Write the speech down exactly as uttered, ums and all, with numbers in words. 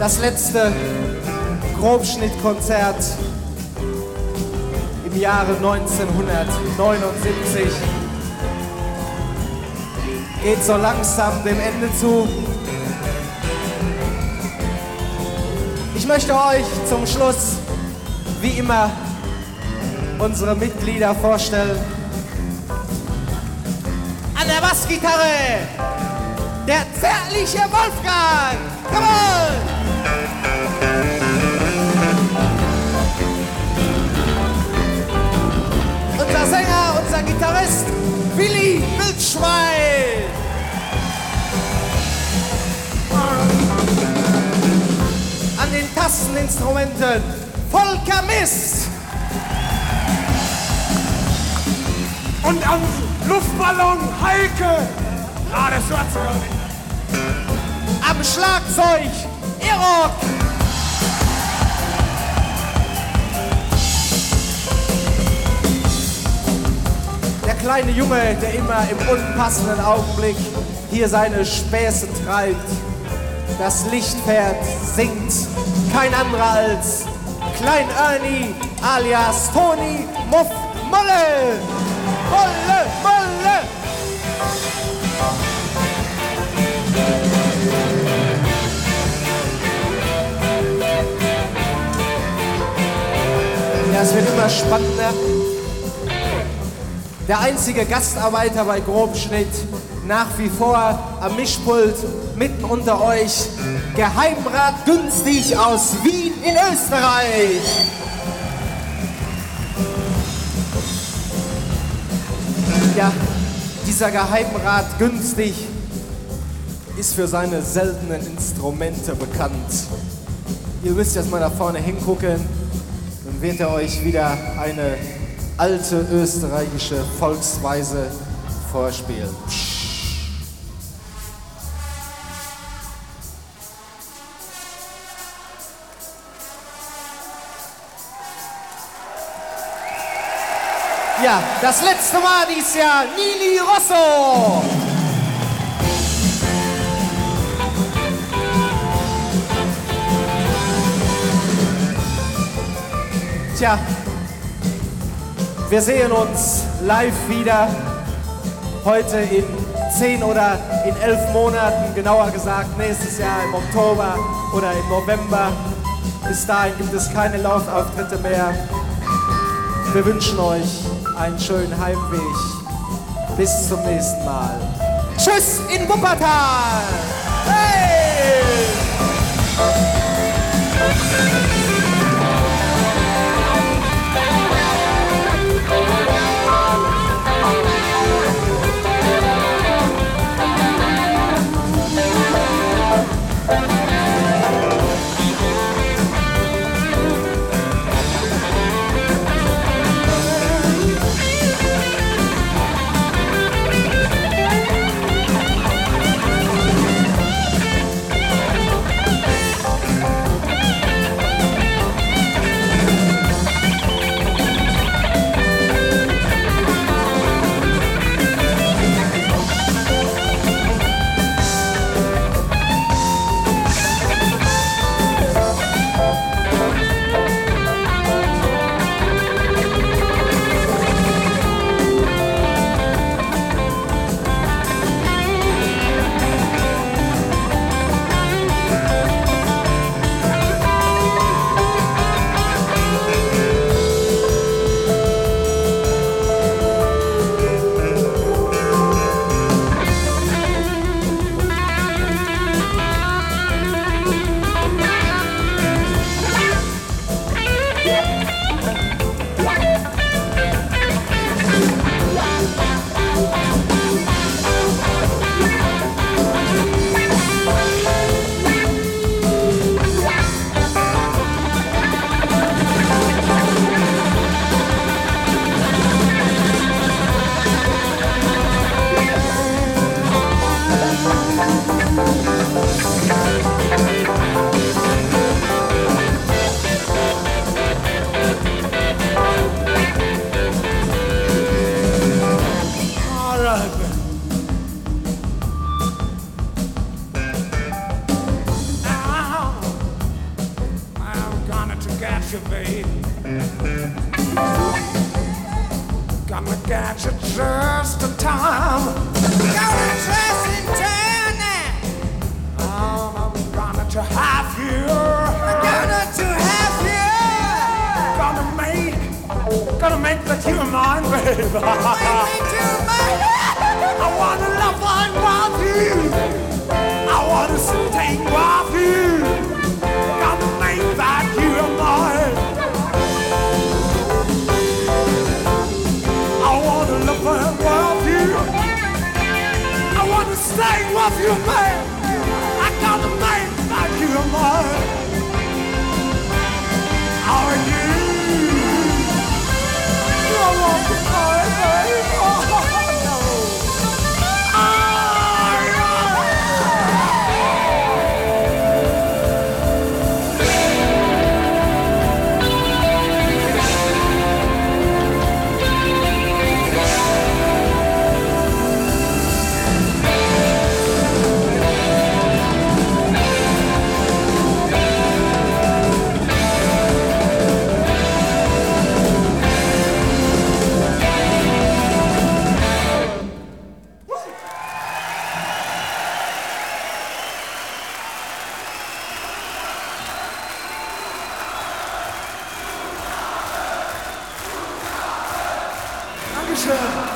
Das letzte Grobschnittkonzert im Jahre neunzehnhundertneunundsiebzig geht so langsam dem Ende zu. Ich möchte euch zum Schluss, wie immer, unsere Mitglieder vorstellen. An der Bassgitarre, der zärtliche Wolfgang. Come on! Unser Sänger, unser Gitarrist, Willi Wildschwein. An den Tasteninstrumenten, Volker Mist. Und am Luftballon, Heike. Ah, der Schwarze. Am Schlagzeug, Erok. Der kleine Junge, der immer im unpassenden Augenblick hier seine Späße treibt. Das Lichtpferd singt, kein anderer als Klein Ernie alias Toni Muff Molle. Molle, Molle. Ja, es wird immer spannender. Der einzige Gastarbeiter bei Grobschnitt, nach wie vor am Mischpult, mitten unter euch, Geheimrat Günstig aus Wien in Österreich. Ja, dieser Geheimrat Günstig ist für seine seltenen Instrumente bekannt. Ihr müsst jetzt mal da vorne hingucken, dann wird er euch wieder eine alte österreichische Volksweise vorspielen. Ja, das letzte Mal dieses Jahr, Nili Rosso. Tja, wir sehen uns live wieder, heute in zehn oder in elf Monaten, genauer gesagt nächstes Jahr im Oktober oder im November. Bis dahin gibt es keine Live-Auftritte mehr. Wir wünschen euch einen schönen Heimweg. Bis zum nächsten Mal. Tschüss in Wuppertal! Hey! get you just in time. Gonna trust in time now. I'm gonna to have you. Gonna to have you. Gonna make, gonna make that you mine, babe. Make me to mine. I wanna love and love you. I wanna stay with you. Gonna make that you mine. I wanna love and love you. I wanna stay with you, man. I gotta make that you mine. How are you? I want to find baby. Dankeschön.